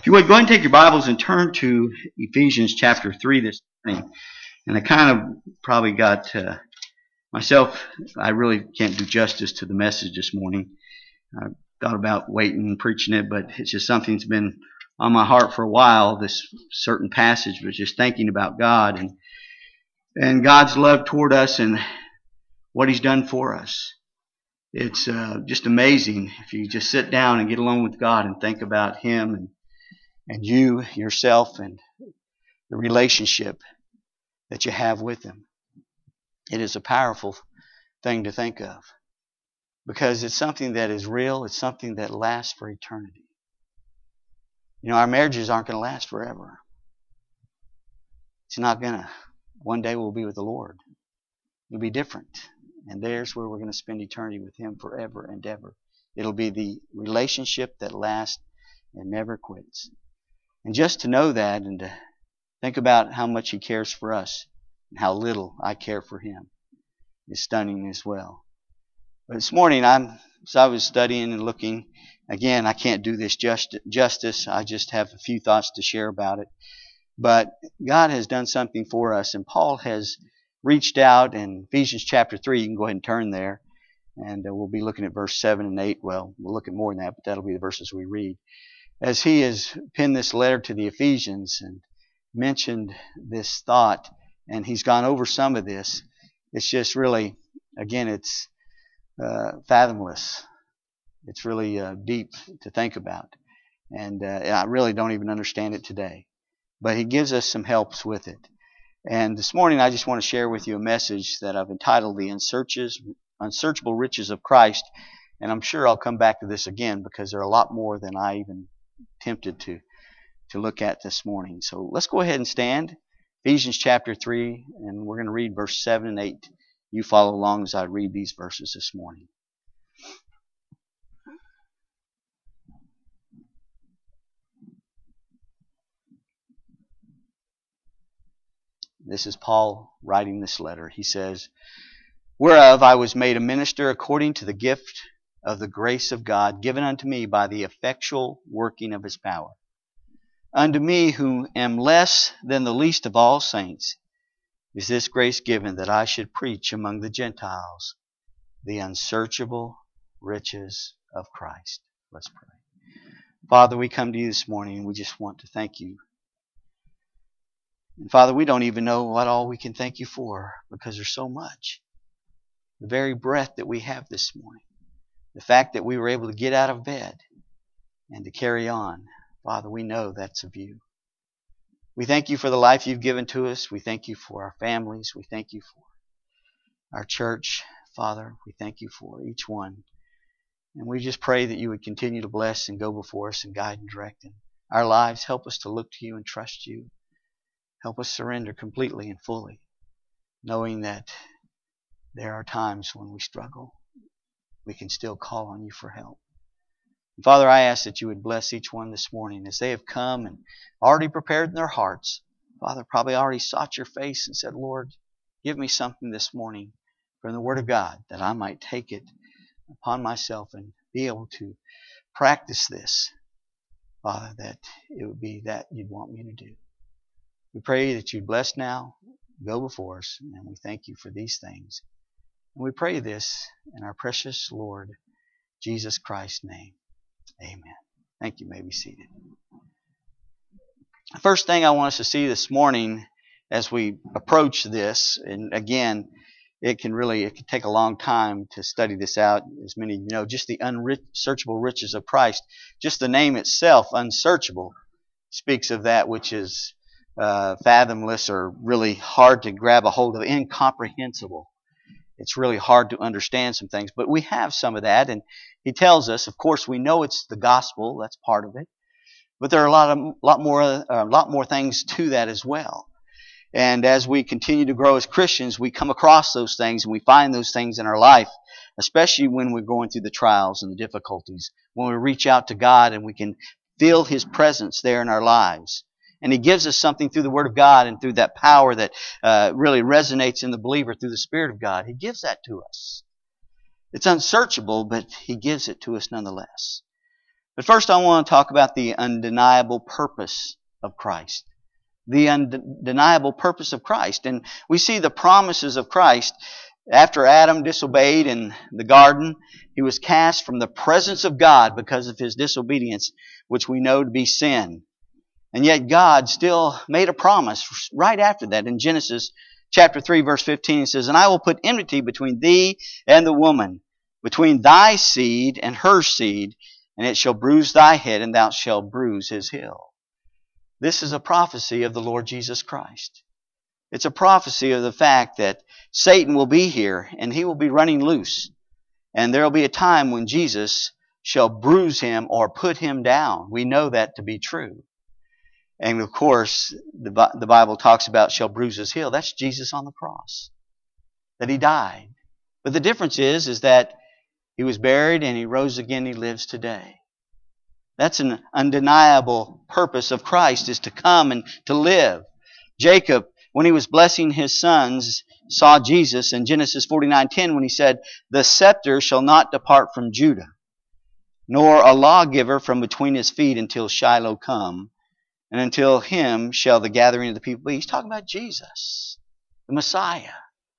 If you would, go ahead and take your Bibles and turn to Ephesians chapter 3 this morning. And I kind of probably got myself, I really can't do justice to the message this morning. I thought about waiting and preaching it, but it's just something that's been on my heart for a while, this certain passage, was just thinking about God and God's love toward us and what He's done for us. It's just amazing if you just sit down and get alone with God and think about Him and you, yourself, and the relationship that you have with Him. It is a powerful thing to think of because it's something that is real. It's something that lasts for eternity. You know, our marriages aren't going to last forever. It's not going to. One day we'll be with the Lord. It'll be different. And there's where we're going to spend eternity with Him forever and ever. It'll be the relationship that lasts and never quits. And just to know that and to think about how much He cares for us and how little I care for Him is stunning as well. But this morning, as I was studying and looking, again, I can't do this justice. I just have a few thoughts to share about it. But God has done something for us, and Paul has reached out in Ephesians chapter 3. You can go ahead and turn there, and we'll be looking at verse 7 and 8. Well, we'll look at more than that, but that'll be the verses we read. As he has penned this letter to the Ephesians and mentioned this thought, and he's gone over some of this, it's just really, again, it's fathomless. It's really deep to think about. And I really don't even understand it today. But he gives us some helps with it. And this morning I just want to share with you a message that I've entitled The Unsearchable Riches of Christ. And I'm sure I'll come back to this again because there are a lot more than I even tempted to look at this morning. So let's go ahead and stand. Ephesians chapter 3, and we're going to read verse 7 and 8. You follow along as I read these verses this morning. This is Paul writing this letter. He says, "Whereof I was made a minister according to the gift of the grace of God given unto me by the effectual working of His power. Unto me, who am less than the least of all saints, is this grace given, that I should preach among the Gentiles the unsearchable riches of Christ." Let's pray. Father, we come to you this morning and we just want to thank you. And Father, we don't even know what all we can thank you for because there's so much. The very breath that we have this morning, the fact that we were able to get out of bed and to carry on, Father, we know that's of you. We thank you for the life you've given to us. We thank you for our families. We thank you for our church. Father, we thank you for each one. And we just pray that you would continue to bless and go before us and guide and direct in our lives. Help us to look to you and trust you. Help us surrender completely and fully, knowing that there are times when we struggle. We can still call on you for help. And Father, I ask that you would bless each one this morning as they have come and already prepared in their hearts. Father, probably already sought your face and said, Lord, give me something this morning from the Word of God that I might take it upon myself and be able to practice this. Father, that it would be that you'd want me to do. We pray that you bless now, go before us, and we thank you for these things. And we pray this in our precious Lord, Jesus Christ's name. Amen. Thank you. You may be seated. The first thing I want us to see this morning as we approach this, and again, it can take a long time to study this out. As many of you know, just the unsearchable riches of Christ. Just the name itself, unsearchable, speaks of that which is fathomless or really hard to grab a hold of, incomprehensible. It's really hard to understand some things, but we have some of that, and he tells us, of course, we know it's the gospel, that's part of it, but there are a lot more things to that as well. And as we continue to grow as Christians, we come across those things and we find those things in our life, especially when we're going through the trials and the difficulties, when we reach out to God and we can feel His presence there in our lives. And He gives us something through the Word of God and through that power that really resonates in the believer through the Spirit of God. He gives that to us. It's unsearchable, but He gives it to us nonetheless. But first I want to talk about the undeniable purpose of Christ. The undeniable purpose of Christ. And we see the promises of Christ. After Adam disobeyed in the garden, he was cast from the presence of God because of his disobedience, which we know to be sin. And yet God still made a promise right after that. In Genesis chapter 3, verse 15, it says, "And I will put enmity between thee and the woman, between thy seed and her seed, and it shall bruise thy head, and thou shalt bruise his heel." This is a prophecy of the Lord Jesus Christ. It's a prophecy of the fact that Satan will be here and he will be running loose. And there will be a time when Jesus shall bruise him or put him down. We know that to be true. And of course, the Bible talks about shall bruise his heel. That's Jesus on the cross. That he died. But the difference is that he was buried and he rose again. He lives today. That's an undeniable purpose of Christ, is to come and to live. Jacob, when he was blessing his sons, saw Jesus in Genesis 49:10 when he said, "The scepter shall not depart from Judah, nor a lawgiver from between his feet until Shiloh come, and until him shall the gathering of the people be." He's talking about Jesus, the Messiah.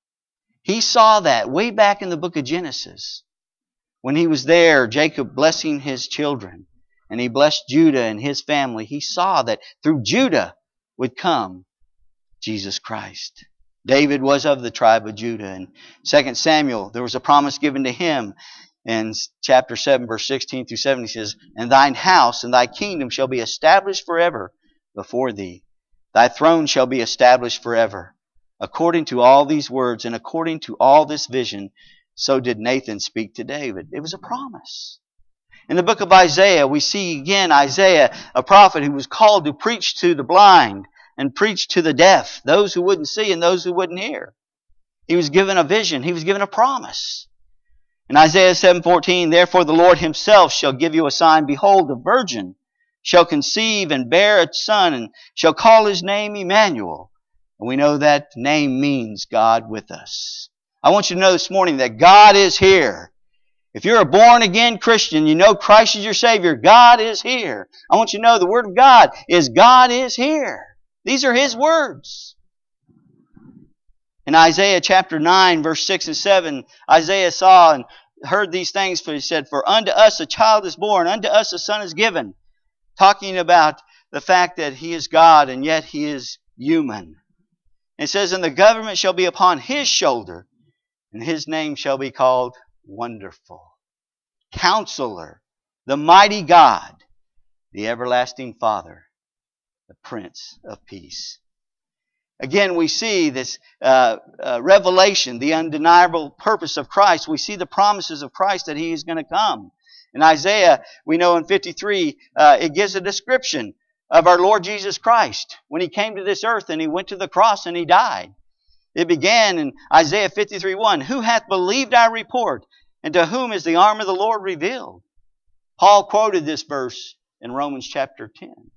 He saw that way back in the book of Genesis. When he was there, Jacob blessing his children, and he blessed Judah and his family. He saw that through Judah would come Jesus Christ. David was of the tribe of Judah. In 2 Samuel, there was a promise given to him. In chapter 7, verse 16 through 17, he says, "And thine house and thy kingdom shall be established forever before thee. Thy throne shall be established forever." According to all these words and according to all this vision, so did Nathan speak to David. It was a promise. In the book of Isaiah, we see again Isaiah, a prophet who was called to preach to the blind and preach to the deaf, those who wouldn't see and those who wouldn't hear. He was given a vision. He was given a promise. In Isaiah 7:14, "Therefore the Lord himself shall give you a sign. Behold, the virgin shall conceive and bear a son, and shall call his name Emmanuel." And we know that name means God with us. I want you to know this morning that God is here. If you're a born-again Christian, you know Christ is your Savior. God is here. I want you to know the Word of God is God is here. These are His words. In Isaiah chapter 9, verse 6 and 7, Isaiah saw and heard these things, for he said, "For unto us a child is born, unto us a son is given." Talking about the fact that He is God and yet He is human. It says, "And the government shall be upon His shoulder, and His name shall be called Wonderful, Counselor, the Mighty God, the Everlasting Father, the Prince of Peace." Again, we see this revelation, the undeniable purpose of Christ. We see the promises of Christ that He is going to come. In Isaiah, we know in 53, it gives a description of our Lord Jesus Christ when He came to this earth and He went to the cross and He died. It began in Isaiah 53:1, "Who hath believed our report, and to whom is the arm of the Lord revealed?" Paul quoted this verse in Romans chapter 10.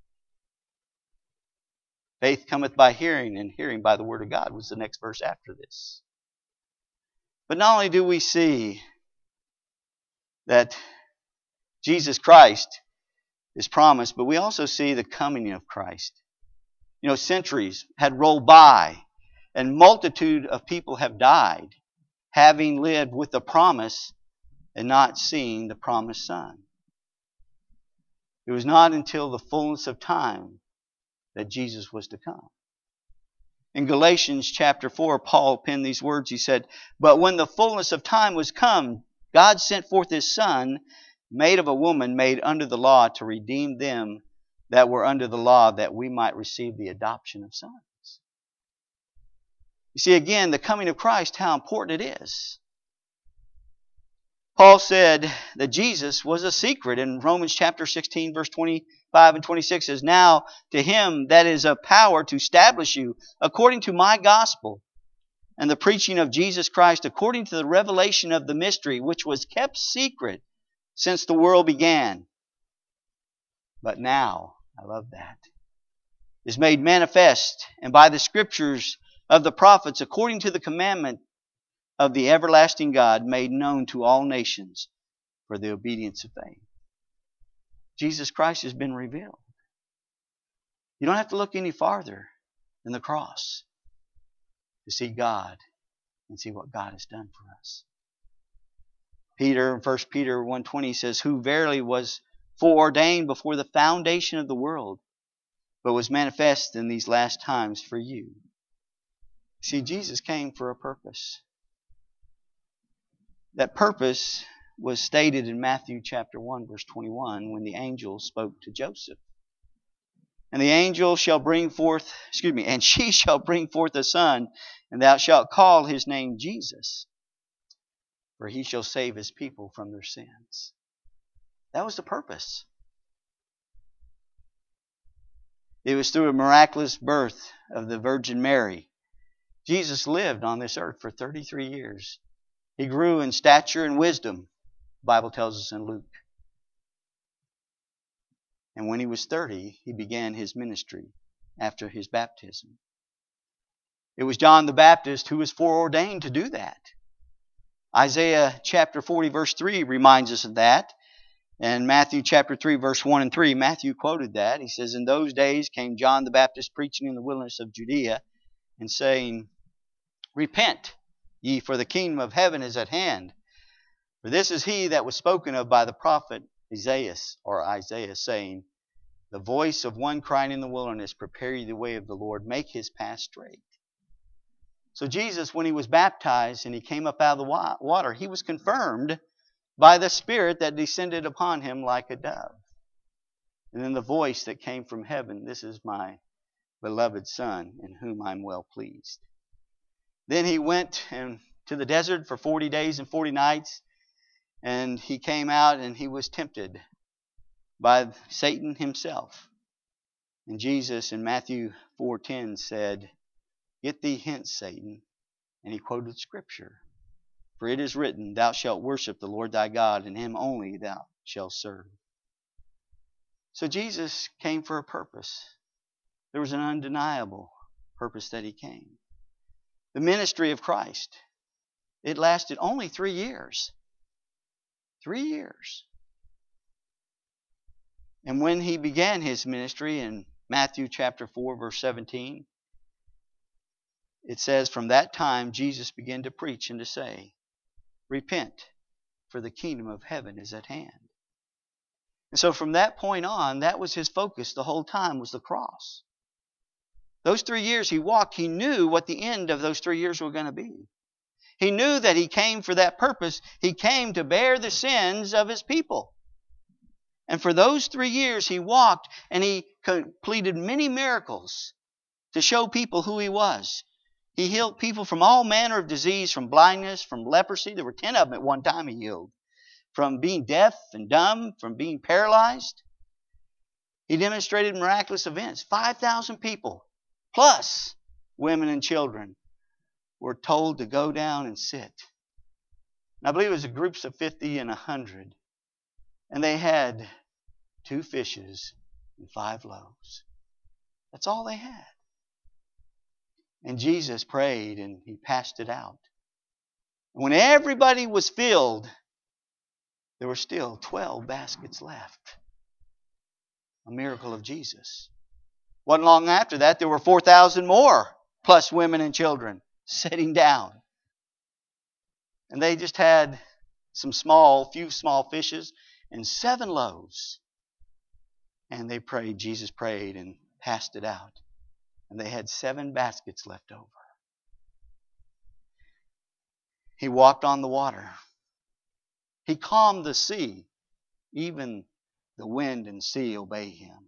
"Faith cometh by hearing, and hearing by the word of God," was the next verse after this. But not only do we see that Jesus Christ is promised, but we also see the coming of Christ. You know, centuries had rolled by, and multitude of people have died, having lived with the promise and not seeing the promised Son. It was not until the fullness of time that Jesus was to come. In Galatians chapter 4, Paul penned these words. He said, "But when the fullness of time was come, God sent forth His Son, made of a woman, made under the law, to redeem them that were under the law, that we might receive the adoption of sons." You see, again, the coming of Christ, how important it is. Paul said that Jesus was a secret in Romans chapter 16, verse 25 and 26 says, "Now to Him that is of power to establish you according to my gospel and the preaching of Jesus Christ, according to the revelation of the mystery, which was kept secret since the world began, but now," I love that, "is made manifest, and by the scriptures of the prophets, according to the commandment of the everlasting God, made known to all nations for the obedience of faith." Jesus Christ has been revealed. You don't have to look any farther than the cross to see God and see what God has done for us. Peter, in 1 Peter 1:20 says, who verily was foreordained before the foundation of the world, but was manifest in these last times for you. See, Jesus came for a purpose. That purpose was stated in Matthew chapter 1, verse 21, when the angel spoke to Joseph. And the angel shall bring forth, and she shall bring forth a son, and thou shalt call his name Jesus, for he shall save his people from their sins. That was the purpose. It was through a miraculous birth of the Virgin Mary. Jesus lived on this earth for 33 years. He grew in stature and wisdom, the Bible tells us in Luke. And when he was 30, he began his ministry after his baptism. It was John the Baptist who was foreordained to do that. Isaiah chapter 40 verse 3 reminds us of that. And Matthew chapter 3 verse 1 and 3, Matthew quoted that. He says, in those days came John the Baptist preaching in the wilderness of Judea and saying, repent ye, for the kingdom of heaven is at hand. For this is he that was spoken of by the prophet Isaiah, saying, the voice of one crying in the wilderness, prepare ye the way of the Lord, make his path straight. So Jesus, when he was baptized and he came up out of the water, he was confirmed by the Spirit that descended upon him like a dove. And then the voice that came from heaven, this is my beloved Son, in whom I'm well pleased. Then he went to the desert for 40 days and 40 nights, and he came out and he was tempted by Satan himself. And Jesus in Matthew 4:10 said, get thee hence, Satan. And he quoted Scripture. For it is written, thou shalt worship the Lord thy God, and him only thou shalt serve. So Jesus came for a purpose. There was an undeniable purpose that he came. The ministry of Christ, it lasted only 3 years. 3 years. And when he began his ministry in Matthew chapter 4, verse 17, it says, from that time Jesus began to preach and to say, repent, for the kingdom of heaven is at hand. And so from that point on, that was his focus the whole time, was the cross. Those 3 years he walked, he knew what the end of those 3 years were going to be. He knew that he came for that purpose. He came to bear the sins of his people. And for those 3 years he walked and he completed many miracles to show people who he was. He healed people from all manner of disease, from blindness, from leprosy. There were 10 of them at one time he healed. From being deaf and dumb, from being paralyzed. He demonstrated miraculous events. 5,000 people, plus women and children, were told to go down and sit. And I believe it was groups of 50 and 100. And they had 2 fishes and 5 loaves. That's all they had. And Jesus prayed and he passed it out. And when everybody was filled, there were still 12 baskets left. A miracle of Jesus. Wasn't long after that, there were 4,000 more, plus women and children, sitting down. And they just had few small fishes and 7 loaves. And they prayed, Jesus prayed and passed it out. And they had 7 baskets left over. He walked on the water. He calmed the sea. Even the wind and sea obey him.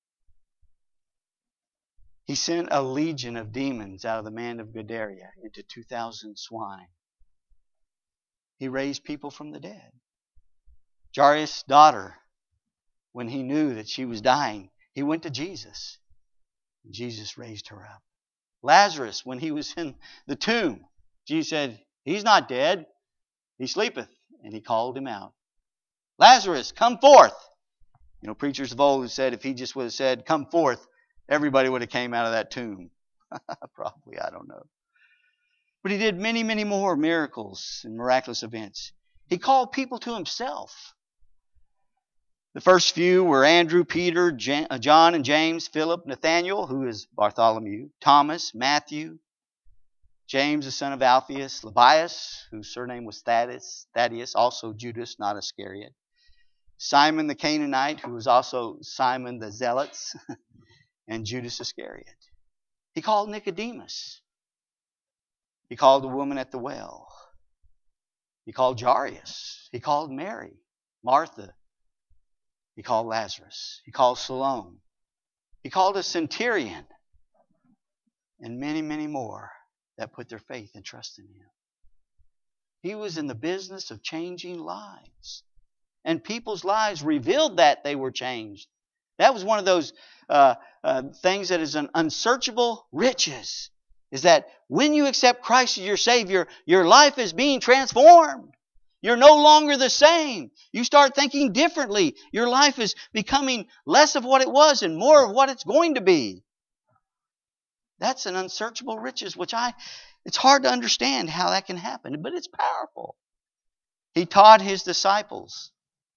He sent a legion of demons out of the man of Gadara into 2,000 swine. He raised people from the dead. Jairus' daughter, when he knew that she was dying, he went to Jesus. Jesus raised her up. Lazarus, when he was in the tomb, Jesus said, he's not dead, he sleepeth. And he called him out. Lazarus, come forth. You know, preachers of old who said if he just would have said, come forth, everybody would have came out of that tomb. Probably, I don't know. But he did many, many more miracles and miraculous events. He called people to himself. The first few were Andrew, Peter, John and James, Philip, Nathanael, who is Bartholomew, Thomas, Matthew, James the son of Alphaeus, Lebbaeus, whose surname was Thaddeus, also Judas, not Iscariot, Simon the Canaanite, who was also Simon the Zealots, and Judas Iscariot. He called Nicodemus. He called the woman at the well. He called Jairus. He called Mary, Martha. He called Lazarus. He called Salome. He called a centurion. And many, many more that put their faith and trust in Him. He was in the business of changing lives. And people's lives revealed that they were changed. That was one of those things that is an unsearchable riches. Is that when you accept Christ as your Savior, your life is being transformed. You're no longer the same. You start thinking differently. Your life is becoming less of what it was and more of what it's going to be. That's an unsearchable riches, it's hard to understand how that can happen, but it's powerful. He taught His disciples.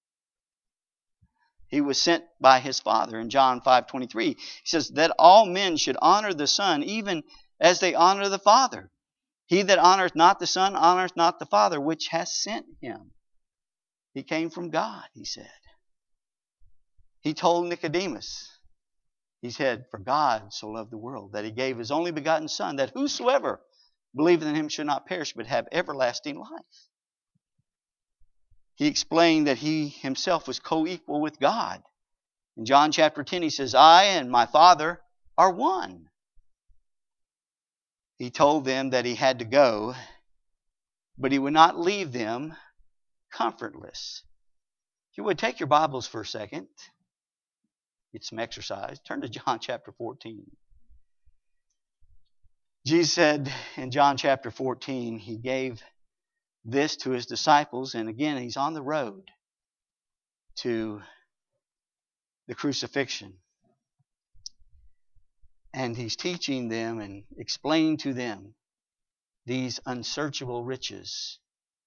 He was sent by His Father in John 5:23. He says that all men should honor the Son even as they honor the Father. He that honoreth not the Son honoreth not the Father which hath sent Him. He came from God, He said. He told Nicodemus, He said, for God so loved the world that He gave His only begotten Son, that whosoever believeth in Him should not perish but have everlasting life. He explained that He Himself was co-equal with God. In John chapter 10 He says, I and my Father are one. He told them that He had to go, but He would not leave them comfortless. If you would, take your Bibles for a second. Get some exercise. Turn to John chapter 14. Jesus said in John chapter 14, He gave this to His disciples, and again, He's on the road to the crucifixion. And He's teaching them and explaining to them these unsearchable riches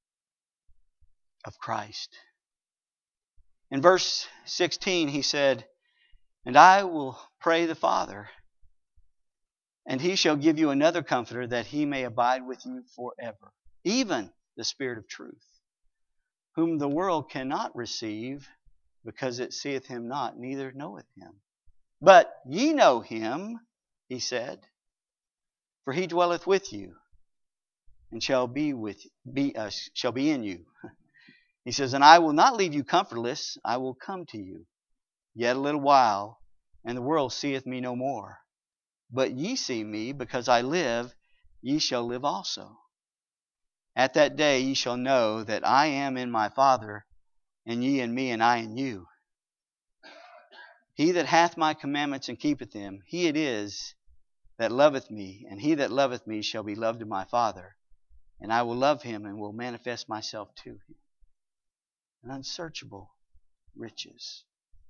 of Christ. In verse 16, He said, and I will pray the Father, and He shall give you another Comforter, that He may abide with you forever, even the Spirit of truth, whom the world cannot receive, because it seeth Him not, neither knoweth Him. But ye know Him, He said, for He dwelleth with you, and shall be in you. He says, and I will not leave you comfortless, I will come to you. Yet a little while, and the world seeth me no more. But ye see me, because I live, ye shall live also. At that day ye shall know that I am in my Father, and ye in me, and I in you. He that hath my commandments and keepeth them, he it is that loveth me, and he that loveth me shall be loved of my Father, and I will love him and will manifest myself to him. An unsearchable riches.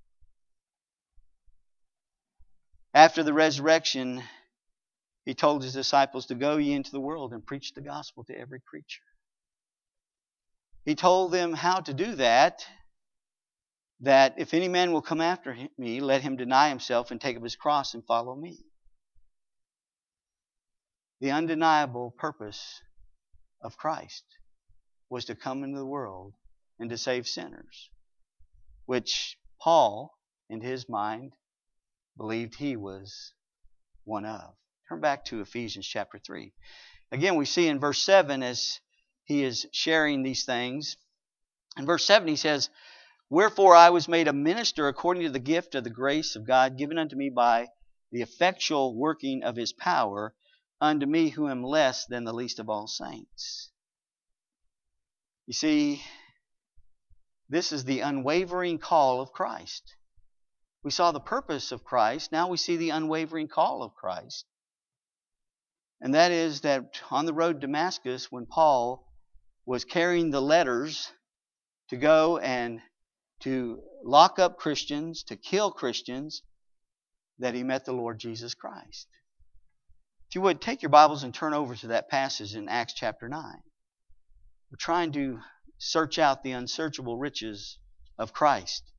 After the resurrection, He told His disciples to go ye into the world and preach the gospel to every creature. He told them how to do that if any man will come after me, let him deny himself and take up his cross and follow me. The undeniable purpose of Christ was to come into the world and to save sinners, which Paul, in his mind, believed he was one of. Turn back to Ephesians chapter 3. Again, we see in verse 7 as he is sharing these things. In verse 7 he says, wherefore I was made a minister according to the gift of the grace of God given unto me by the effectual working of His power, unto me who am less than the least of all saints. You see, this is the unwavering call of Christ. We saw the purpose of Christ. Now we see the unwavering call of Christ. And that is that on the road to Damascus, when Paul was carrying the letters to go and to lock up Christians, to kill Christians, that he met the Lord Jesus Christ. If you would, take your Bibles and turn over to that passage in Acts chapter 9. We're trying to search out the unsearchable riches of Christ.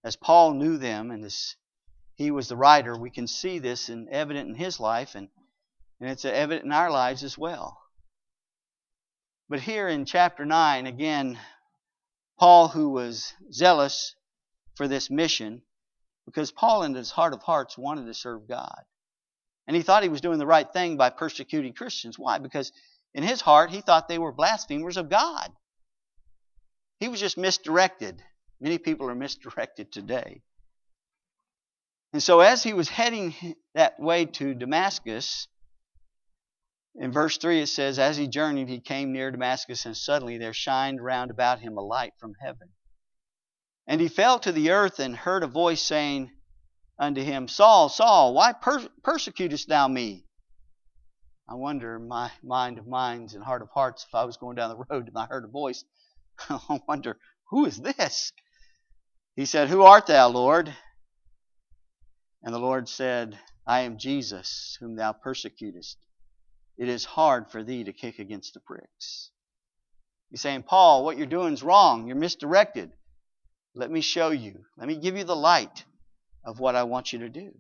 as Paul knew them and as he was the writer, we can see this and evident in his life, and it's evident in our lives as well. But here in chapter 9, again, Paul, who was zealous for this mission, because Paul in his heart of hearts wanted to serve God. And he thought he was doing the right thing by persecuting Christians. Why? Because in his heart, he thought they were blasphemers of God. He was just misdirected. Many people are misdirected today. And so as he was heading that way to Damascus, in verse 3 it says, as he journeyed, he came near Damascus, and suddenly there shined round about him a light from heaven. And he fell to the earth and heard a voice saying unto him, Saul, Saul, why persecutest thou me? I wonder in my mind of minds and heart of hearts, if I was going down the road and I heard a voice, I wonder, who is this? He said, Who art thou, Lord? And the Lord said, I am Jesus, whom thou persecutest. It is hard for thee to kick against the pricks. He's saying, Paul, what you're doing is wrong. You're misdirected. Let me show you. Let me give you the light of what I want you to do.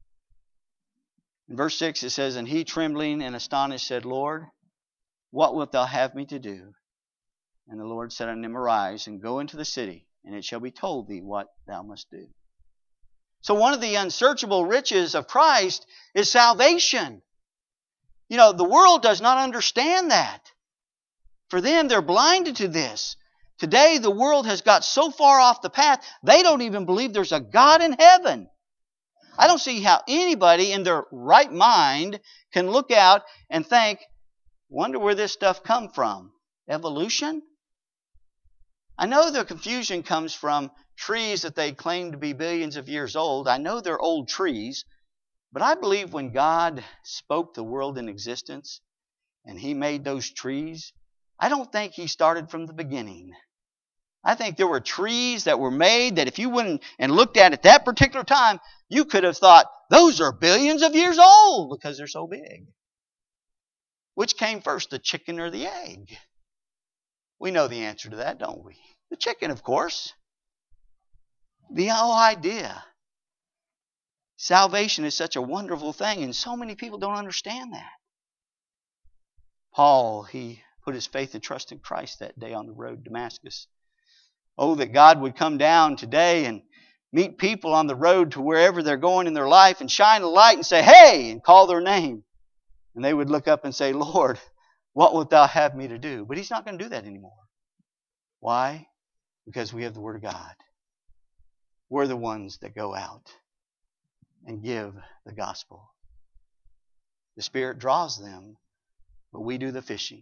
In verse 6 it says, And he, trembling and astonished, said, Lord, what wilt thou have me to do? And the Lord said unto him, Arise, and go into the city, and it shall be told thee what thou must do. So one of the unsearchable riches of Christ is salvation. You know, the world does not understand that. For them, they're blinded to this. Today, the world has got so far off the path, they don't even believe there's a God in heaven. I don't see how anybody in their right mind can look out and think, wonder where this stuff come from. Evolution? I know the confusion comes from trees that they claim to be billions of years old. I know they're old trees, but I believe when God spoke the world in existence and He made those trees, I don't think He started from the beginning. I think there were trees that were made that if you went and looked at that particular time, you could have thought, those are billions of years old because they're so big. Which came first, the chicken or the egg? We know the answer to that, don't we? The chicken, of course. The whole idea. Salvation is such a wonderful thing, and so many people don't understand that. Paul, he put his faith and trust in Christ that day on the road to Damascus. Oh, that God would come down today and meet people on the road to wherever they're going in their life and shine a light and say, hey, and call their name. And they would look up and say, Lord, what wilt thou have me to do? But He's not going to do that anymore. Why? Because we have the Word of God. We're the ones that go out and give the gospel. The Spirit draws them, but we do the fishing.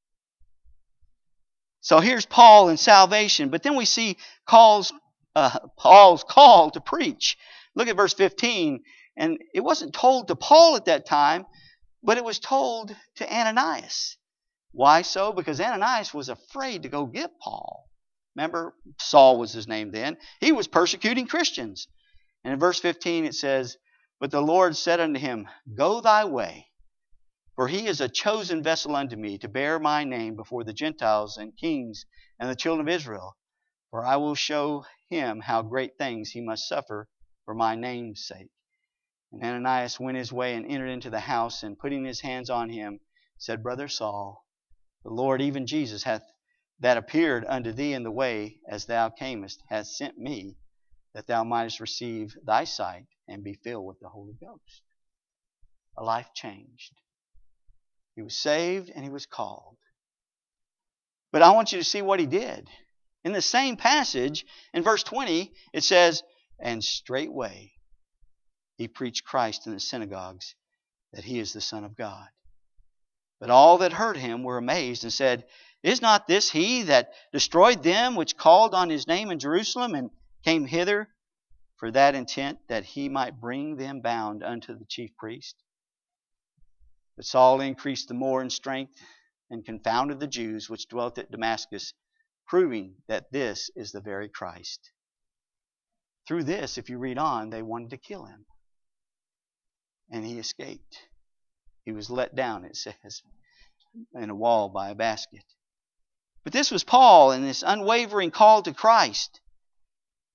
So here's Paul in salvation, but then we see Paul's call to preach. Look at verse 15, and it wasn't told to Paul at that time, but it was told to Ananias. Why so? Because Ananias was afraid to go get Paul. Remember, Saul was his name then. He was persecuting Christians. And in verse 15 it says, But the Lord said unto him, Go thy way, for he is a chosen vessel unto me to bear my name before the Gentiles and kings and the children of Israel. For I will show him how great things he must suffer for my name's sake. And Ananias went his way and entered into the house, and putting his hands on him, said, Brother Saul, the Lord, even Jesus, that appeared unto thee in the way as thou camest, hath sent me, that thou mightest receive thy sight and be filled with the Holy Ghost. A life changed. He was saved and he was called. But I want you to see what he did. In the same passage, in verse 20, it says, And straightway he preached Christ in the synagogues, that he is the Son of God. But all that heard him were amazed and said, Is not this he that destroyed them which called on his name in Jerusalem, and came hither for that intent, that he might bring them bound unto the chief priest? But Saul increased the more in strength, and confounded the Jews which dwelt at Damascus, proving that this is the very Christ. Through this, if you read on, they wanted to kill him. And he escaped. He was let down, it says, in a wall by a basket. But this was Paul and this unwavering call to Christ.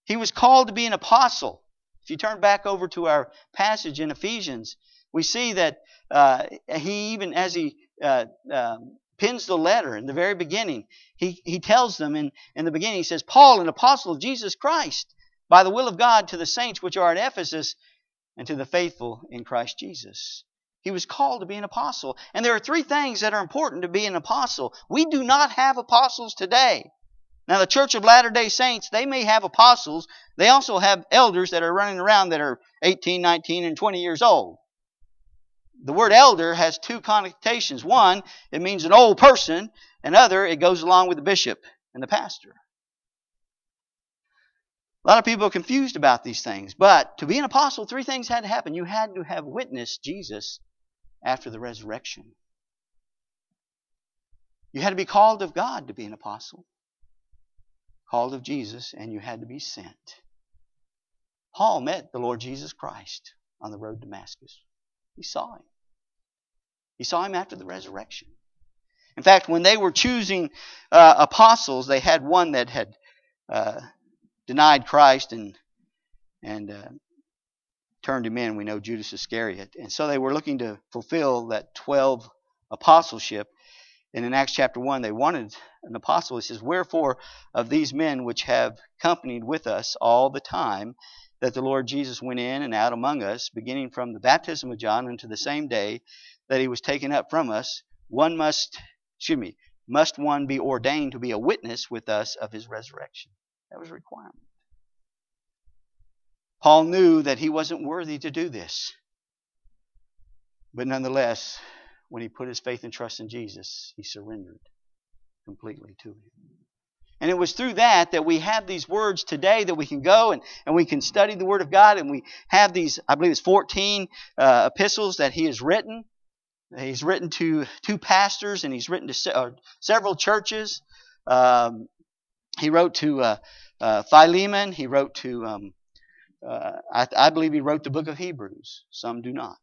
He was called to be an apostle. If you turn back over to our passage in Ephesians, we see that he, even as he pins the letter in the very beginning, he tells them in the beginning, he says, Paul, an apostle of Jesus Christ, by the will of God, to the saints which are at Ephesus, and to the faithful in Christ Jesus. He was called to be an apostle. And there are three things that are important to be an apostle. We do not have apostles today. Now, the Church of Latter-day Saints, they may have apostles. They also have elders that are running around that are 18, 19, and 20 years old. The word elder has two connotations. One, it means an old person. And other, it goes along with the bishop and the pastor. A lot of people are confused about these things. But to be an apostle, three things had to happen. You had to have witnessed Jesus after the resurrection. You had to be called of God to be an apostle. Called of Jesus, and you had to be sent. Paul met the Lord Jesus Christ on the road to Damascus. He saw him. He saw him after the resurrection. In fact, when they were choosing apostles, they had one that had denied Christ and turned him in. We know Judas Iscariot. And so they were looking to fulfill that 12 apostleship. And in Acts chapter 1, they wanted an apostle. He says, wherefore of these men which have companied with us all the time that the Lord Jesus went in and out among us, beginning from the baptism of John unto the same day that he was taken up from us, must one be ordained to be a witness with us of his resurrection. That was a requirement. Paul knew that he wasn't worthy to do this. But nonetheless, when he put his faith and trust in Jesus, he surrendered completely to him. And it was through that we have these words today that we can go and we can study the Word of God. And we have these, I believe it's 14 epistles that he has written. He's written to 2 pastors and he's written to several churches. He wrote to Philemon. He wrote to, I believe he wrote the book of Hebrews. Some do not.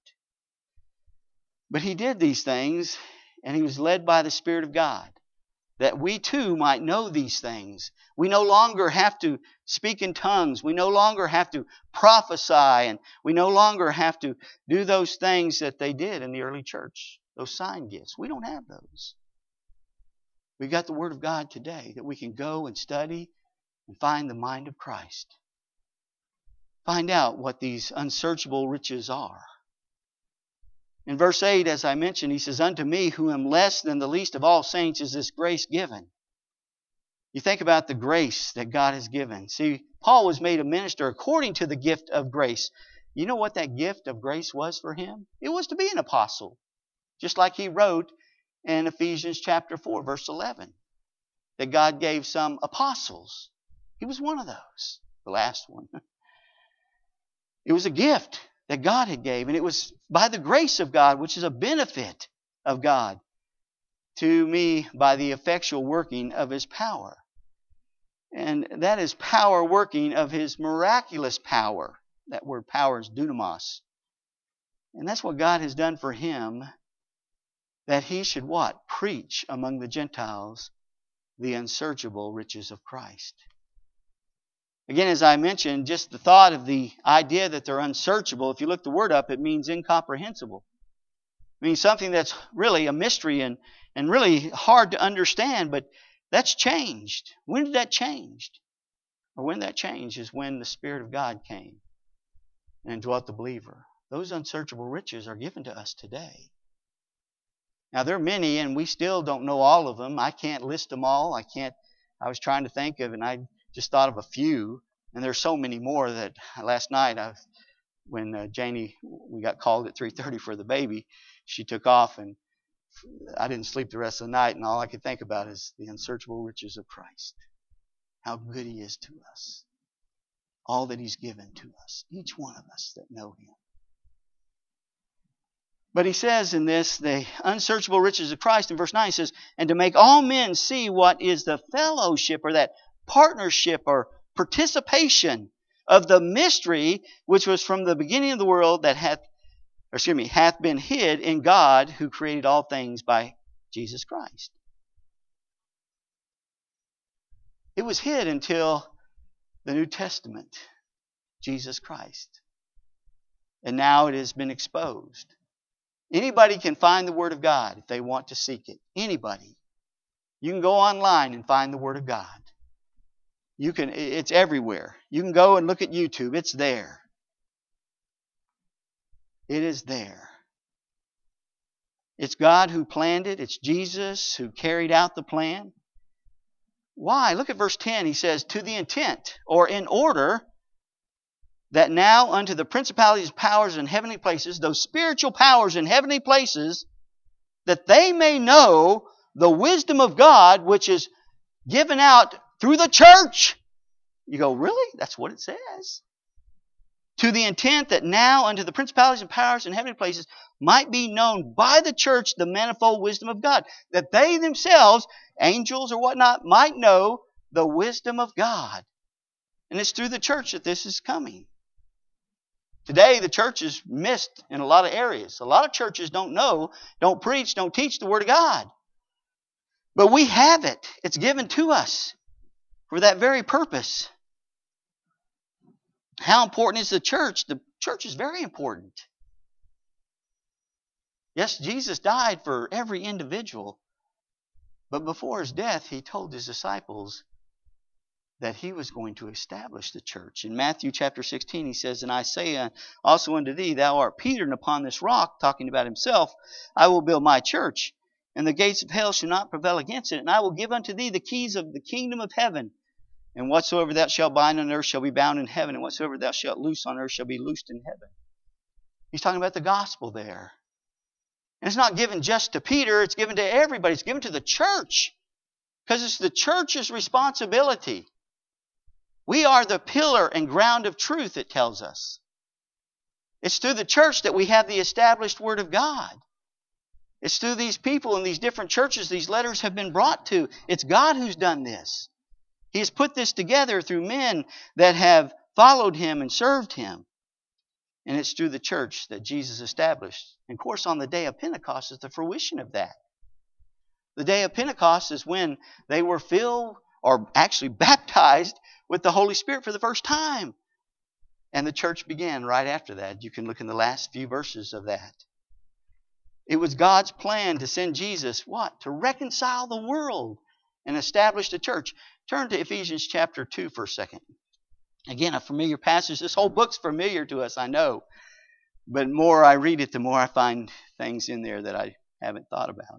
But he did these things, and he was led by the Spirit of God, that we too might know these things. We no longer have to speak in tongues. We no longer have to prophesy, and we no longer have to do those things that they did in the early church, those sign gifts. We don't have those. We've got the Word of God today that we can go and study and find the mind of Christ. Find out what these unsearchable riches are. In verse 8, as I mentioned, he says, unto me, who am less than the least of all saints, is this grace given. You think about the grace that God has given. See, Paul was made a minister according to the gift of grace. You know what that gift of grace was for him? It was to be an apostle. Just like he wrote in Ephesians chapter 4, verse 11, that God gave some apostles. He was one of those, the last one. It was a gift that God had gave, and it was by the grace of God, which is a benefit of God to me by the effectual working of His power. And that is power working of His miraculous power. That word power is dunamis. And that's what God has done for him, that he should what? Preach among the Gentiles the unsearchable riches of Christ. Again, as I mentioned, just the thought of the idea that they're unsearchable, if you look the word up, it means incomprehensible. It means something that's really a mystery and really hard to understand, but that's changed. When did that change? Or when that changed is when the Spirit of God came and dwelt the believer. Those unsearchable riches are given to us today. Now, there are many, and we still don't know all of them. I can't list them all. I was trying to think of, and I just thought of a few, and there's so many more that last night, when Janie, we got called at 3:30 for the baby, she took off, and I didn't sleep the rest of the night, and all I could think about is the unsearchable riches of Christ. How good He is to us. All that He's given to us, each one of us that know Him. But he says in this, the unsearchable riches of Christ, in verse 9, he says, and to make all men see what is the fellowship, or that partnership or participation of the mystery which was from the beginning of the world that hath been hid in God who created all things by Jesus Christ. It was hid until the New Testament, Jesus Christ. And now it has been exposed. Anybody can find the Word of God if they want to seek it. Anybody. You can go online and find the Word of God. It's everywhere. You can go and look at YouTube. It's there. It is there. It's God who planned it. It's Jesus who carried out the plan. Why? Look at verse 10. He says, to the intent, or in order, that now unto the principalities, powers in heavenly places, those spiritual powers in heavenly places, that they may know the wisdom of God, which is given out through the church. You go, really? That's what it says. To the intent that now unto the principalities and powers in heavenly places might be known by the church the manifold wisdom of God. That they themselves, angels or whatnot, might know the wisdom of God. And it's through the church that this is coming. Today, the church is missed in a lot of areas. A lot of churches don't know, don't preach, don't teach the Word of God. But we have it. It's given to us for that very purpose. How important is the church? The church is very important. Yes, Jesus died for every individual. But before His death, He told His disciples that He was going to establish the church. In Matthew chapter 16, He says, and I say also unto thee, thou art Peter, and upon this rock, talking about Himself, I will build my church, and the gates of hell shall not prevail against it. And I will give unto thee the keys of the kingdom of heaven. And whatsoever thou shalt bind on earth shall be bound in heaven, and whatsoever thou shalt loose on earth shall be loosed in heaven. He's talking about the gospel there. And it's not given just to Peter, it's given to everybody. It's given to the church. Because it's the church's responsibility. We are the pillar and ground of truth, it tells us. It's through the church that we have the established Word of God. It's through these people in these different churches these letters have been brought to. It's God who's done this. He has put this together through men that have followed Him and served Him. And it's through the church that Jesus established. And of course, on the day of Pentecost is the fruition of that. The day of Pentecost is when they were filled, or actually baptized, with the Holy Spirit for the first time. And the church began right after that. You can look in the last few verses of that. It was God's plan to send Jesus, what? To reconcile the world and establish the church. Turn to Ephesians chapter 2 for a second. Again, a familiar passage. This whole book's familiar to us, I know. But the more I read it, the more I find things in there that I haven't thought about.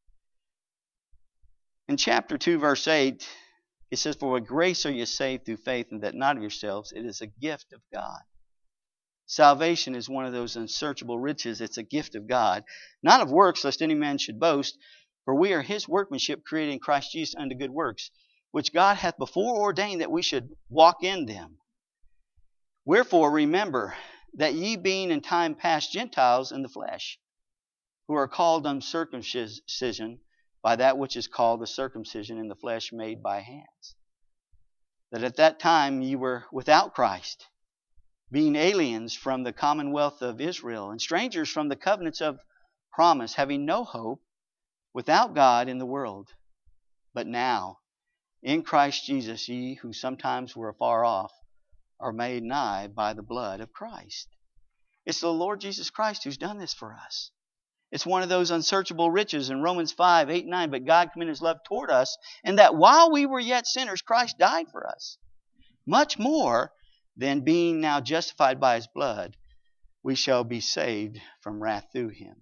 In chapter 2, verse 8, it says, for with grace are you saved through faith, and that not of yourselves. It is a gift of God. Salvation is one of those unsearchable riches. It's a gift of God. Not of works, lest any man should boast. For we are His workmanship, created in Christ Jesus unto good works, which God hath before ordained that we should walk in them. Wherefore remember that ye being in time past Gentiles in the flesh, who are called uncircumcision by that which is called the circumcision in the flesh made by hands. That at that time ye were without Christ, being aliens from the commonwealth of Israel, and strangers from the covenants of promise, having no hope, without God in the world. But now, in Christ Jesus, ye who sometimes were afar off, are made nigh by the blood of Christ. It's the Lord Jesus Christ who's done this for us. It's one of those unsearchable riches in Romans 5, 8, 9. But God commended His love toward us, and that while we were yet sinners, Christ died for us. Much more than being now justified by His blood, we shall be saved from wrath through Him.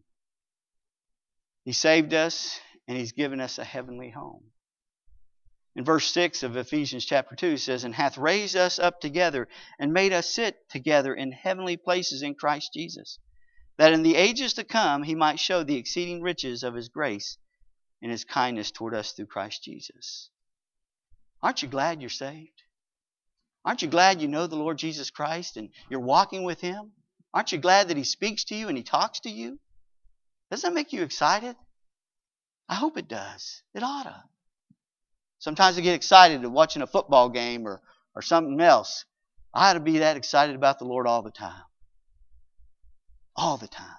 He saved us, and He's given us a heavenly home. In verse 6 of Ephesians chapter 2, it says, and hath raised us up together, and made us sit together in heavenly places in Christ Jesus, that in the ages to come He might show the exceeding riches of His grace and His kindness toward us through Christ Jesus. Aren't you glad you're saved? Aren't you glad you know the Lord Jesus Christ and you're walking with Him? Aren't you glad that He speaks to you and He talks to you? Doesn't that make you excited? I hope it does. It ought to. Sometimes I get excited at watching a football game or something else. I ought to be that excited about the Lord all the time. All the time.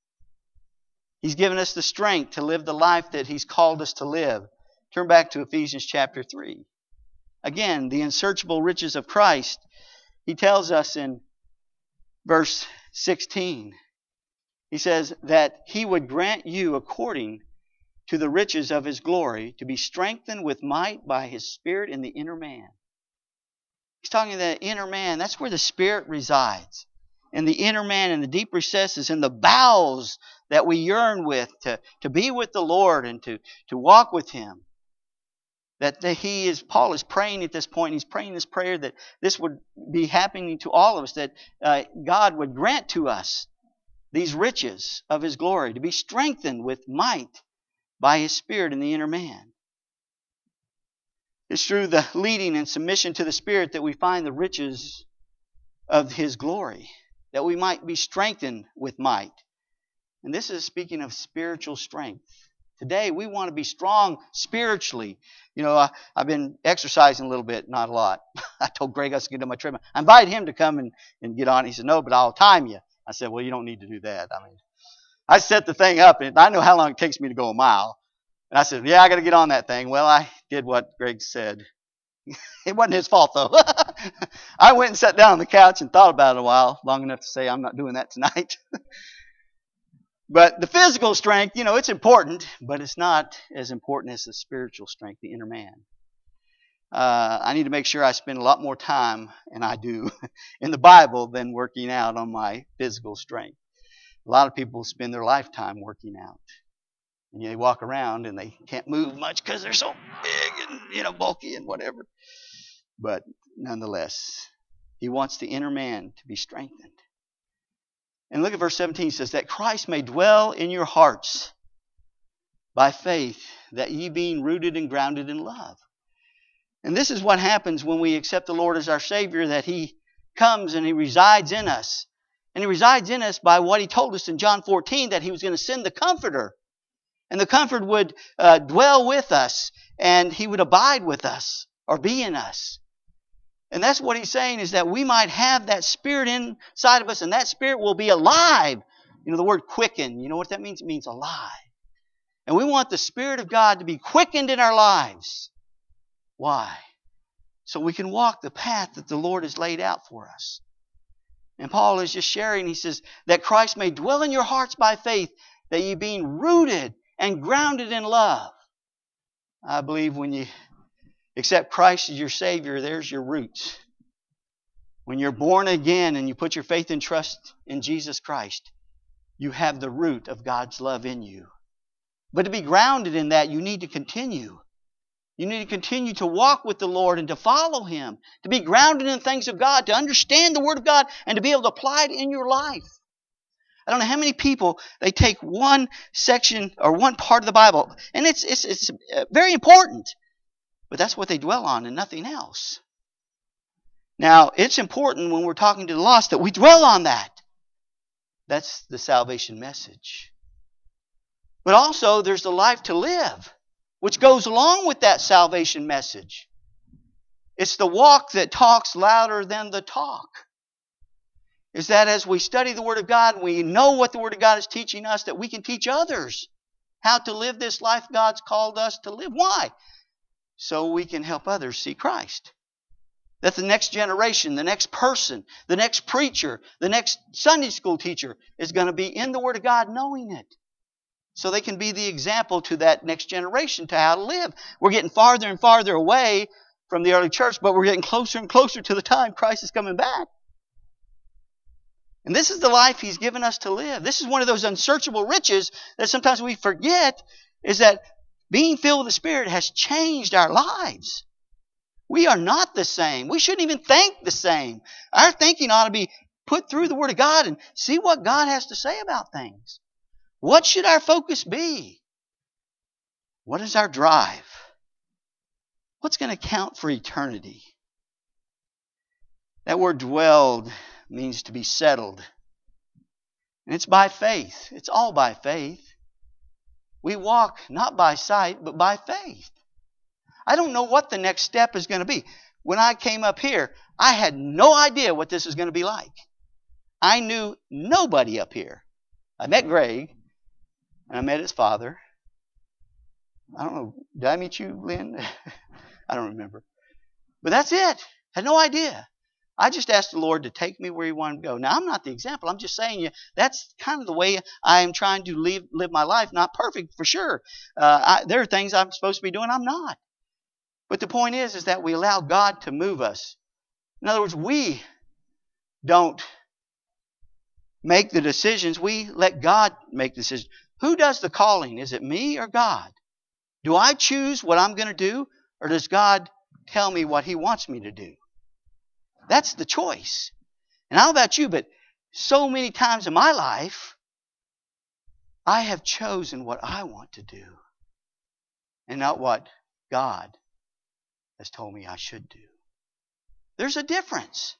He's given us the strength to live the life that He's called us to live. Turn back to Ephesians chapter 3. again, the unsearchable riches of Christ, he tells us in verse 16, he says that he would grant you according to the riches of his glory to be strengthened with might by his Spirit in the inner man. He's talking to the inner man. That's where the Spirit resides. In the inner man, in the deep recesses, in the bowels that we yearn with, to be with the Lord and to walk with him. That Paul is praying at this point. He's praying this prayer that this would be happening to all of us, that God would grant to us these riches of his glory, to be strengthened with might by his Spirit in the inner man. It's through the leading and submission to the Spirit that we find the riches of his glory, that we might be strengthened with might. And this is speaking of spiritual strength. Today, we want to be strong spiritually. You know, I've been exercising a little bit, not a lot. I told Greg I was going to get on my treadmill. I invited him to come and get on. He said, no, but I'll time you. I said, well, you don't need to do that. I mean, I set the thing up, and I know how long it takes me to go a mile. And I said, yeah, I got to get on that thing. Well, I did what Greg said. It wasn't his fault, though. I went and sat down on the couch and thought about it a while, long enough to say I'm not doing that tonight. But the physical strength, it's important, but it's not as important as the spiritual strength, the inner man. I need to make sure I spend a lot more time, and I do, in the Bible than working out on my physical strength. A lot of people spend their lifetime working out. And they walk around and they can't move much because they're so big and bulky and whatever. But nonetheless, he wants the inner man to be strengthened. And look at verse 17. It says, that Christ may dwell in your hearts by faith, that ye being rooted and grounded in love. And this is what happens when we accept the Lord as our Savior, that he comes and he resides in us. And he resides in us by what he told us in John 14, that he was going to send the Comforter. And the Comforter would dwell with us, and he would abide with us, or be in us. And that's what he's saying, is that we might have that Spirit inside of us, and that Spirit will be alive. The word quicken, you know what that means? It means alive. And we want the Spirit of God to be quickened in our lives. Why? So we can walk the path that the Lord has laid out for us. And Paul is just sharing, he says, that Christ may dwell in your hearts by faith, that ye being rooted and grounded in love. I believe when you accept Christ as your Savior, there's your roots. When you're born again and you put your faith and trust in Jesus Christ, you have the root of God's love in you. But to be grounded in that, you need to continue. You need to continue to walk with the Lord and to follow Him. To be grounded in the things of God, to understand the Word of God, and to be able to apply it in your life. I don't know how many people, they take one section or one part of the Bible, and it's very important. But that's what they dwell on and nothing else. Now, it's important when we're talking to the lost that we dwell on that. That's the salvation message. But also, there's the life to live, which goes along with that salvation message. It's the walk that talks louder than the talk. Is that as we study the Word of God, we know what the Word of God is teaching us, that we can teach others how to live this life God's called us to live. Why? So we can help others see Christ. That the next generation, the next person, the next preacher, the next Sunday school teacher is going to be in the Word of God knowing it. So they can be the example to that next generation to how to live. We're getting farther and farther away from the early church, but we're getting closer and closer to the time Christ is coming back. And this is the life He's given us to live. This is one of those unsearchable riches that sometimes we forget, is that being filled with the Spirit has changed our lives. We are not the same. We shouldn't even think the same. Our thinking ought to be put through the Word of God and see what God has to say about things. What should our focus be? What is our drive? What's going to count for eternity? That word dwelled means to be settled. And it's by faith. It's all by faith. We walk not by sight, but by faith. I don't know what the next step is going to be. When I came up here, I had no idea what this was going to be like. I knew nobody up here. I met Greg, and I met his father. I don't know, did I meet you, Lynn? I don't remember. But that's it. Had no idea. I just asked the Lord to take me where He wanted to go. Now, I'm not the example. I'm just saying that's kind of the way I am trying to live my life. Not perfect, for sure. There are things I'm supposed to be doing I'm not. But the point is that we allow God to move us. In other words, we don't make the decisions. We let God make the decisions. Who does the calling? Is it me or God? Do I choose what I'm going to do, or does God tell me what He wants me to do? That's the choice. And I don't know about you, but so many times in my life, I have chosen what I want to do and not what God has told me I should do. There's a difference.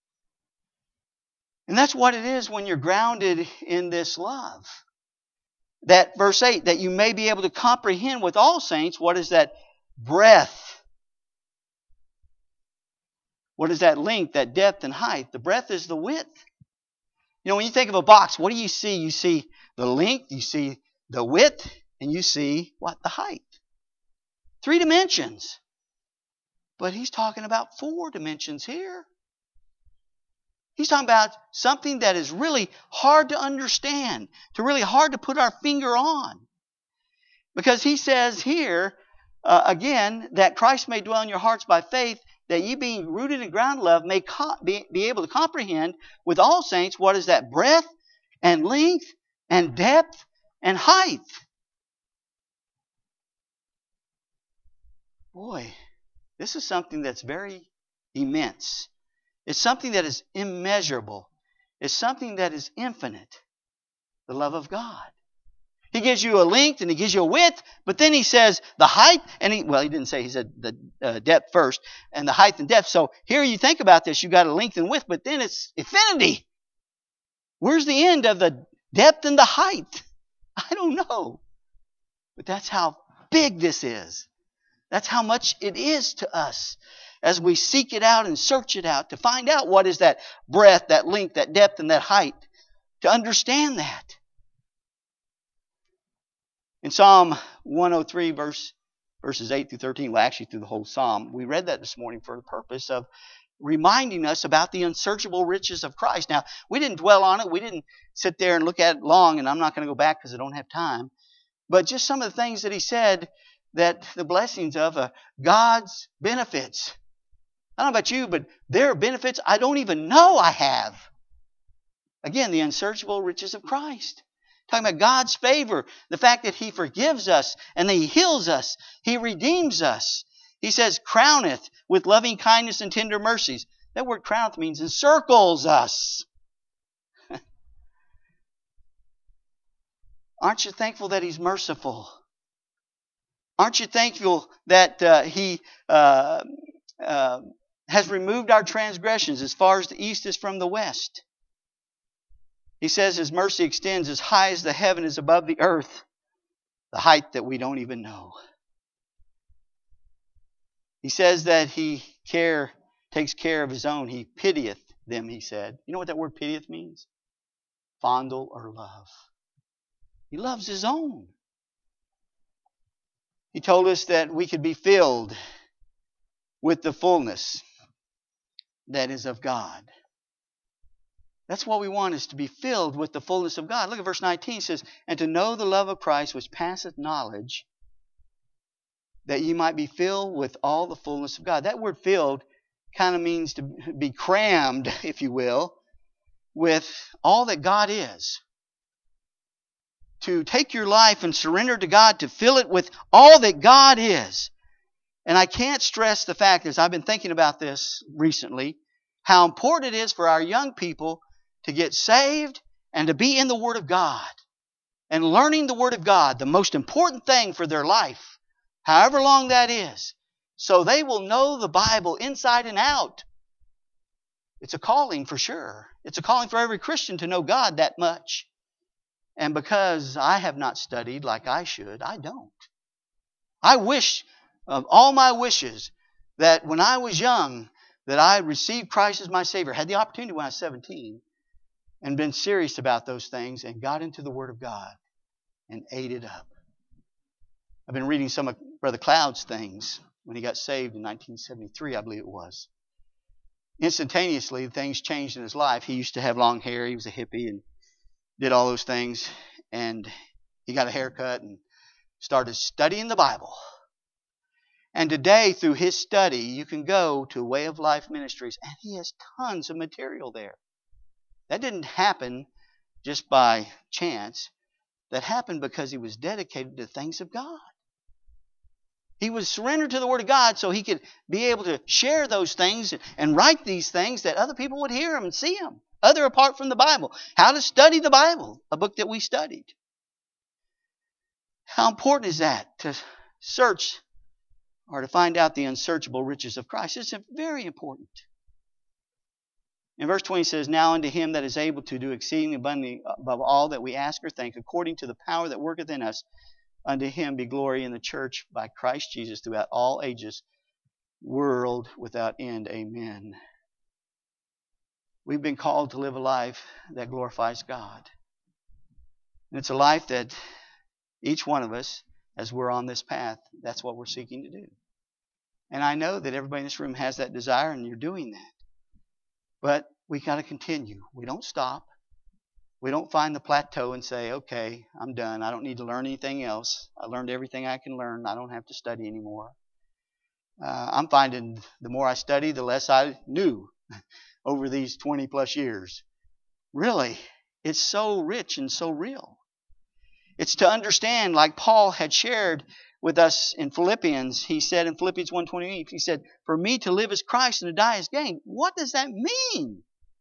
And that's what it is when you're grounded in this love. That verse 8, that you may be able to comprehend with all saints what is that breadth. What is that length, that depth and height? The breadth is the width. You know, when you think of a box, what do you see? You see the length, you see the width, and you see what? The height. 3 dimensions. But he's talking about 4 dimensions here. He's talking about something that is really hard to understand, really hard to put our finger on. Because he says here, again, that Christ may dwell in your hearts by faith, that ye being rooted in ground love may be able to comprehend with all saints what is that breadth and length and depth and height. Boy, this is something that's very immense. It's something that is immeasurable. It's something that is infinite. The love of God. He gives you a length and He gives you a width, but then He says the height, and He didn't say, He said the depth first, and the height and depth. So here you think about this, you got a length and width, but then it's infinity. Where's the end of the depth and the height? I don't know. But that's how big this is. That's how much it is to us as we seek it out and search it out to find out what is that breadth, that length, that depth, and that height. To understand that. In Psalm 103, verses 8 through 13, well, actually through the whole Psalm, we read that this morning for the purpose of reminding us about the unsearchable riches of Christ. Now, we didn't dwell on it. We didn't sit there and look at it long, and I'm not going to go back because I don't have time. But just some of the things that he said, that the blessings of God's benefits. I don't know about you, but there are benefits I don't even know I have. Again, the unsearchable riches of Christ. Talking about God's favor, the fact that He forgives us and that He heals us. He redeems us. He says, crowneth with loving kindness and tender mercies. That word crowneth means encircles us. Aren't you thankful that He's merciful? Aren't you thankful that He has removed our transgressions as far as the east is from the west? He says His mercy extends as high as the heaven is above the earth, the height that we don't even know. He says that He takes care of His own. He pitieth them, He said. You know what that word pitieth means? Fondle or love. He loves His own. He told us that we could be filled with the fullness that is of God. That's what we want, is to be filled with the fullness of God. Look at verse 19. It says, and to know the love of Christ which passeth knowledge, that ye might be filled with all the fullness of God. That word filled kind of means to be crammed, if you will, with all that God is. To take your life and surrender to God, to fill it with all that God is. And I can't stress the fact, as I've been thinking about this recently, how important it is for our young people to get saved and to be in the Word of God. And learning the Word of God, the most important thing for their life, however long that is, so they will know the Bible inside and out. It's a calling for sure. It's a calling for every Christian to know God that much. And because I have not studied like I should, I don't. I wish, of all my wishes, that when I was young, that I received Christ as my Savior, had the opportunity when I was 17, and been serious about those things and got into the Word of God and ate it up. I've been reading some of Brother Cloud's things when he got saved in 1973, I believe it was. Instantaneously, things changed in his life. He used to have long hair. He was a hippie and did all those things. And he got a haircut and started studying the Bible. And today, through his study, you can go to Way of Life Ministries, and he has tons of material there. That didn't happen just by chance. That happened because he was dedicated to the things of God. He was surrendered to the Word of God so he could be able to share those things and write these things that other people would hear them and see them. Other apart from the Bible. How to study the Bible, a book that we studied. How important is that to search or to find out the unsearchable riches of Christ? It's very important. In verse 20 it says, Now unto him that is able to do exceeding abundantly above all that we ask or think, according to the power that worketh in us, unto him be glory in the church by Christ Jesus throughout all ages, world without end. Amen. We've been called to live a life that glorifies God. And it's a life that each one of us, as we're on this path, that's what we're seeking to do. And I know that everybody in this room has that desire, and you're doing that. But we got to continue. We don't stop. We don't find the plateau and say, okay, I'm done. I don't need to learn anything else. I learned everything I can learn. I don't have to study anymore. I'm finding the more I study, the less I knew over these 20 plus years. Really, it's so rich and so real. It's to understand, like Paul had shared with us in Philippians. He said in Philippians 1:28, he said, for me to live is Christ and to die is gain. What does that mean?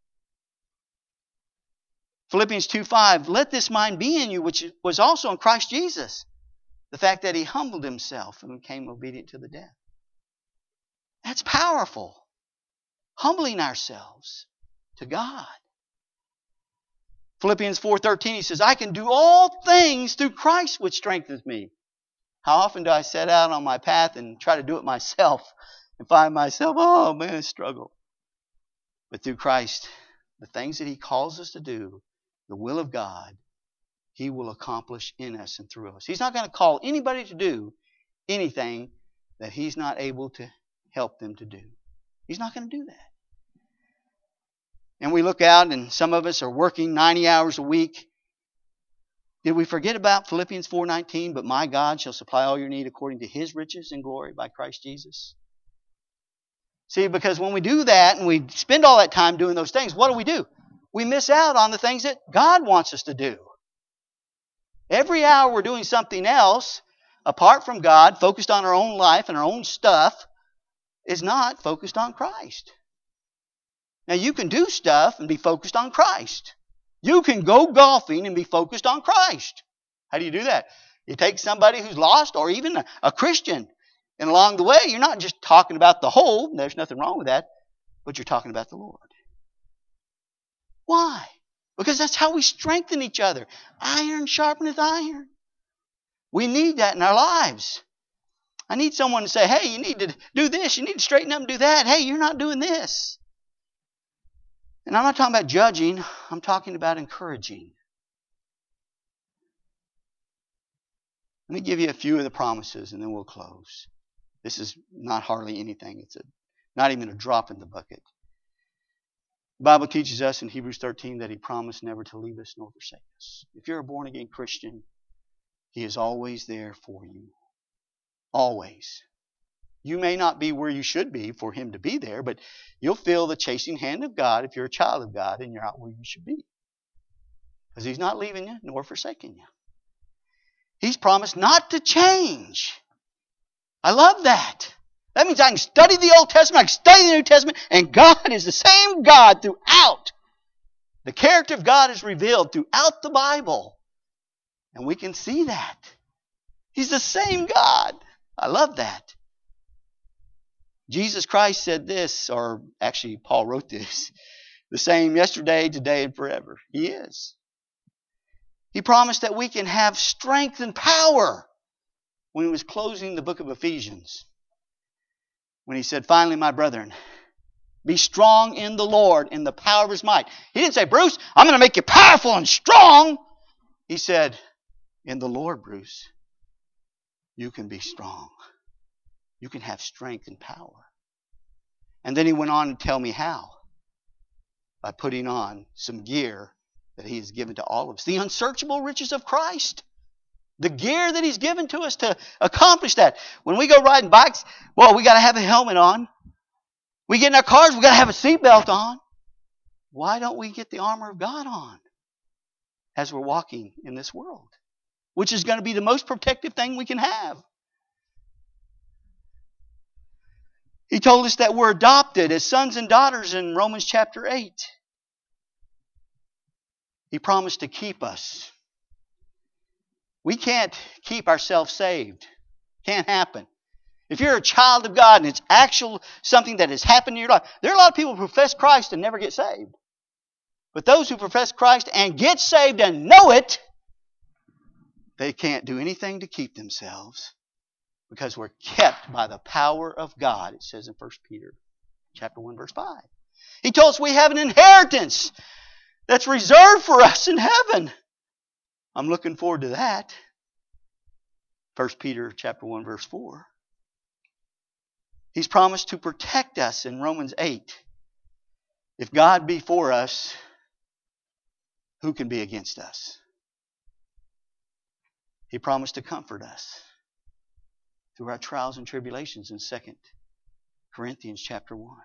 Philippians 2:5, let this mind be in you, which was also in Christ Jesus. The fact that he humbled himself and became obedient to the death. That's powerful. Humbling ourselves to God. Philippians 4:13, he says, I can do all things through Christ which strengthens me. How often do I set out on my path and try to do it myself and find myself, oh man, I struggle. But through Christ, the things that he calls us to do, the will of God, he will accomplish in us and through us. He's not going to call anybody to do anything that he's not able to help them to do. He's not going to do that. And we look out and some of us are working 90 hours a week. Did we forget about Philippians 4:19? But my God shall supply all your need according to his riches and glory by Christ Jesus. See, because when we do that and we spend all that time doing those things, what do? We miss out on the things that God wants us to do. Every hour we're doing something else, apart from God, focused on our own life and our own stuff, is not focused on Christ. Now you can do stuff and be focused on Christ. You can go golfing and be focused on Christ. How do you do that? You take somebody who's lost or even a Christian, and along the way you're not just talking about the whole, there's nothing wrong with that, but you're talking about the Lord. Why? Because that's how we strengthen each other. Iron sharpeneth iron. We need that in our lives. I need someone to say, hey, you need to do this. You need to straighten up and do that. Hey, you're not doing this. And I'm not talking about judging. I'm talking about encouraging. Let me give you a few of the promises and then we'll close. This is not hardly anything. It's not even a drop in the bucket. The Bible teaches us in Hebrews 13 that he promised never to leave us nor forsake us. If you're a born-again Christian, he is always there for you. Always. You may not be where you should be for him to be there, but you'll feel the chasing hand of God if you're a child of God and you're not where you should be. Because he's not leaving you nor forsaking you. He's promised not to change. I love that. That means I can study the Old Testament, I can study the New Testament, and God is the same God throughout. The character of God is revealed throughout the Bible. And we can see that. He's the same God. I love that. Jesus Christ said this, or actually Paul wrote this, the same yesterday, today, and forever. He is. He promised that we can have strength and power when he was closing the book of Ephesians. When he said, finally, my brethren, be strong in the Lord, in the power of his might. He didn't say, Bruce, I'm going to make you powerful and strong. He said, in the Lord, Bruce, you can be strong. you can have strength and power. And then he went on to tell me how. By putting on some gear that he has given to all of us. The unsearchable riches of Christ. The gear that he's given to us to accomplish that. When we go riding bikes, well, we got to have a helmet on. We get in our cars, we got to have a seatbelt on. Why don't we get the armor of God on as we're walking in this world? Which is going to be the most protective thing we can have. He told us that we're adopted as sons and daughters in Romans chapter 8. He promised to keep us. We can't keep ourselves saved. Can't happen. If you're a child of God and it's actual something that has happened in your life, there are a lot of people who profess Christ and never get saved. But those who profess Christ and get saved and know it, they can't do anything to keep themselves because we're kept by the power of God. It says in 1 Peter chapter 1, verse 5. He told us we have an inheritance that's reserved for us in heaven. I'm looking forward to that. 1 Peter chapter 1, verse 4. He's promised to protect us in Romans 8. If God be for us, who can be against us? He promised to comfort us through our trials and tribulations in 2 Corinthians chapter 1.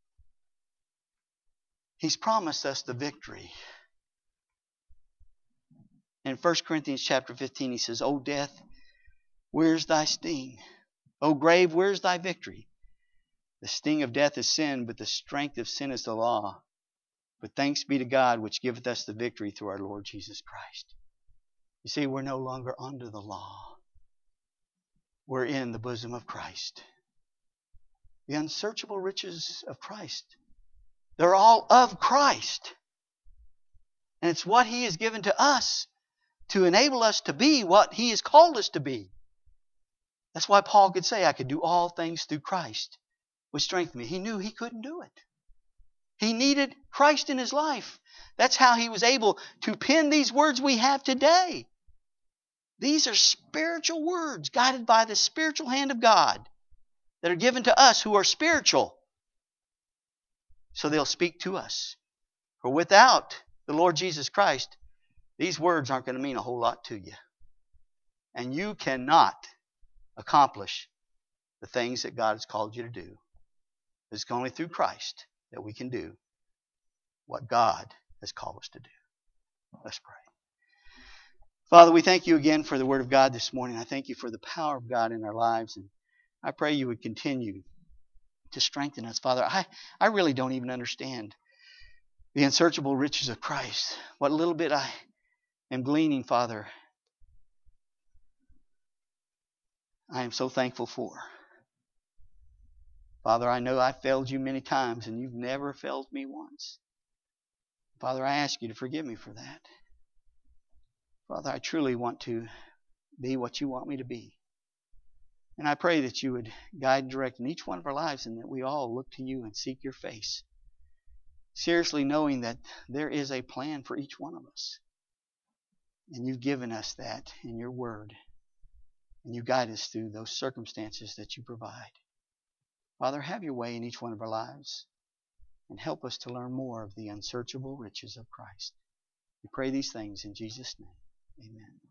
He's promised us the victory. In 1 Corinthians chapter 15, he says, O death, where's thy sting? O grave, where's thy victory? The sting of death is sin, but the strength of sin is the law. But thanks be to God, which giveth us the victory through our Lord Jesus Christ. You see, we're no longer under the law. We're in the bosom of Christ. The unsearchable riches of Christ. They're all of Christ. And it's what He has given to us to enable us to be what He has called us to be. That's why Paul could say, I could do all things through Christ, which strengthened me. He knew he couldn't do it. He needed Christ in his life. That's how he was able to pen these words we have today. These are spiritual words guided by the spiritual hand of God that are given to us who are spiritual. So they'll speak to us. For without the Lord Jesus Christ, these words aren't going to mean a whole lot to you. And you cannot accomplish the things that God has called you to do. It's only through Christ that we can do what God has called us to do. Let's pray. Father, we thank you again for the Word of God this morning. I thank you for the power of God in our lives. And I pray you would continue to strengthen us. Father, I really don't even understand the unsearchable riches of Christ. What little bit I am gleaning, Father, I am so thankful for. Father, I know I've failed you many times and you've never failed me once. Father, I ask you to forgive me for that. Father, I truly want to be what you want me to be. And I pray that you would guide and direct in each one of our lives and that we all look to you and seek your face. Seriously knowing that there is a plan for each one of us. And you've given us that in your word. And you guide us through those circumstances that you provide. Father, have your way in each one of our lives and help us to learn more of the unsearchable riches of Christ. We pray these things in Jesus' name. Amen.